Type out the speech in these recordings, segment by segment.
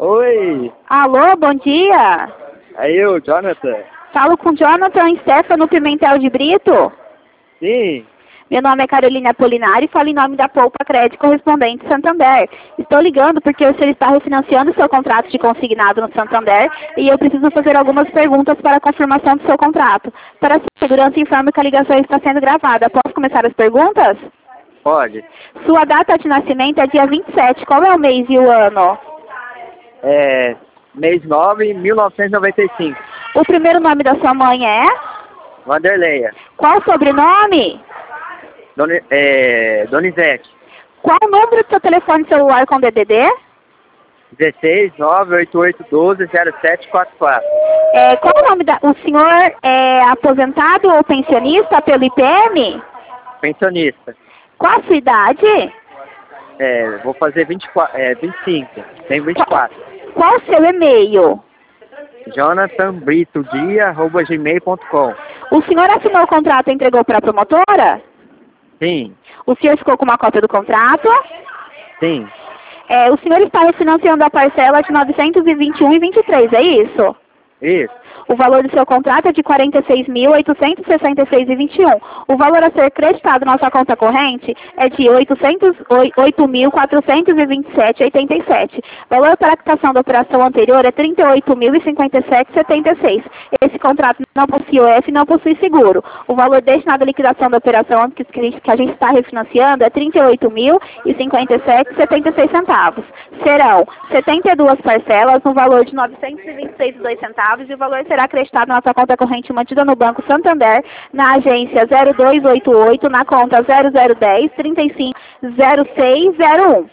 Oi, Alô, bom dia. é eu, Jonathan. Falo com Jonathan Stefano Pimentel de Brito. Sim, Meu nome é Carolina Apolinari e falo em nome da Poupa Crédito Correspondente Santander. Estou ligando porque o senhor está refinanciando seu contrato de consignado no Santander e eu preciso fazer algumas perguntas para a confirmação do seu contrato. Para a segurança, informe que a ligação está sendo gravada. Posso começar as perguntas? pode. Sua data de nascimento é dia 27. Qual é o mês e o ano? É mês 9, 1995. O primeiro nome da sua mãe é? Vanderleia. Qual o sobrenome? Donizete. Qual o número do seu telefone celular com DDD? 16 988 12 0744. Qual o nome da... O senhor é aposentado ou pensionista pelo IPM? Pensionista. Qual a sua idade? Vou fazer 25. Tenho 24. Qual o seu e-mail? jonathanbritodia@gmail.com. O senhor assinou o contrato e entregou para a promotora? Sim, O senhor ficou com uma cópia do contrato? sim, O senhor está refinanciando a parcela de 921,23, é isso? isso, O valor do seu contrato é de R$ 46.866,21. O valor a ser creditado na sua conta corrente é de R$ 8.427,87. O valor para a quitação da operação anterior é R$ 38.057,76. Esse contrato não possui OF e não possui seguro. O valor destinado à liquidação da operação que a gente está refinanciando é R$ 38.057,76. Serão 72 parcelas no valor de R$ 926,02 e o valor será acreditado na sua conta corrente mantida no Banco Santander, na agência 0288, na conta 0010 350601.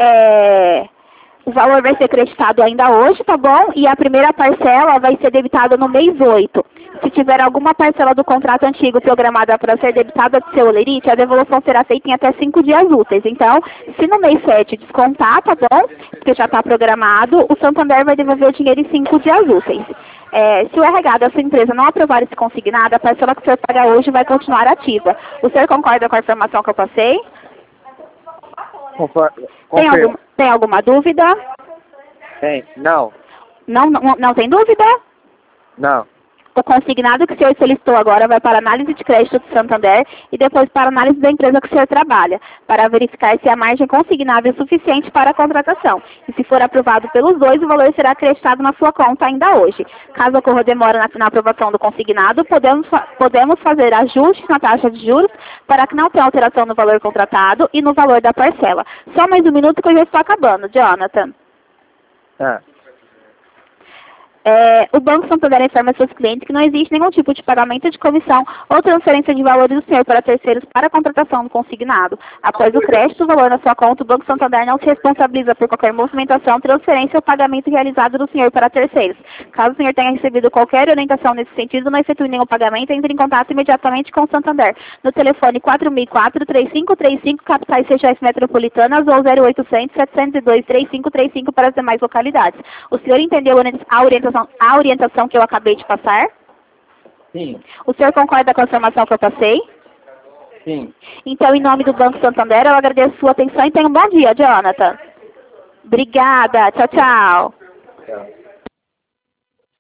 O valor vai ser creditado ainda hoje, tá bom? E a primeira parcela vai ser debitada no mês 8. Se tiver alguma parcela do contrato antigo programada para ser debitada do seu olerite, a devolução será feita em até 5 dias úteis. Então, se no mês 7 descontar, tá bom? Porque já está programado, o Santander vai devolver o dinheiro em 5 dias úteis. Se o RH da sua empresa não aprovar esse consignado, a parcela que o senhor paga hoje vai continuar ativa. O senhor concorda com a informação que eu passei? Tem alguma dúvida? tem, não, Não tem dúvida? não, O consignado que o senhor solicitou agora vai para análise de crédito do Santander e depois para análise da empresa que o senhor trabalha, para verificar se a margem consignável é suficiente para a contratação. E se for aprovado pelos dois, o valor será acreditado na sua conta ainda hoje. Caso ocorra demora na aprovação do consignado, podemos fazer ajustes na taxa de juros para que não tenha alteração no valor contratado e no valor da parcela. Só mais um minuto que eu já estou acabando, Jonathan. O Banco Santander informa a seus clientes que não existe nenhum tipo de pagamento de comissão ou transferência de valores do senhor para terceiros para a contratação do consignado. Após o crédito do valor na sua conta, o Banco Santander não se responsabiliza por qualquer movimentação, transferência ou pagamento realizado do senhor para terceiros. Caso o senhor tenha recebido qualquer orientação nesse sentido, não efetue nenhum pagamento, entre em contato imediatamente com o Santander no telefone 4004-3535, capitais CGF metropolitanas ou 0800-702-3535 para as demais localidades. O senhor entendeu a orientação que eu acabei de passar? sim, O senhor concorda com a informação que eu passei? sim. Então, em nome do Banco Santander, eu agradeço a sua atenção e tenha um bom dia, Jonathan. Obrigada. Tchau, tchau. Tchau.